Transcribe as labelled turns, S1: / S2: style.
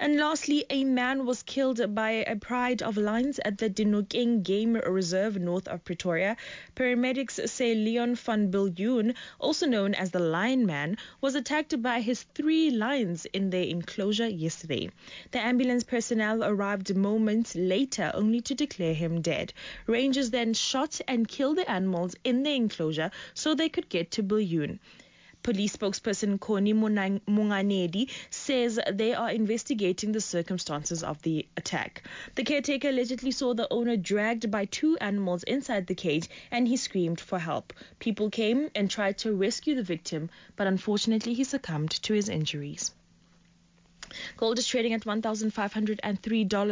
S1: And lastly, a man was killed by a pride of lions at the Dinokeng Game Reserve north of Pretoria. Paramedics say Leon van Biljoen, also known as the Lion Man, was attacked by his 3 lions in their enclosure yesterday. The ambulance personnel arrived moments later only to declare him dead. Rangers then shot and killed the animals in the enclosure so they could get to Biljoen. Police spokesperson Koni Munganedi says they are investigating the circumstances of the attack. The caretaker allegedly saw the owner dragged by 2 animals inside the cage and he screamed for help. People came and tried to rescue the victim, but unfortunately he succumbed to his injuries. Gold is trading at $1,503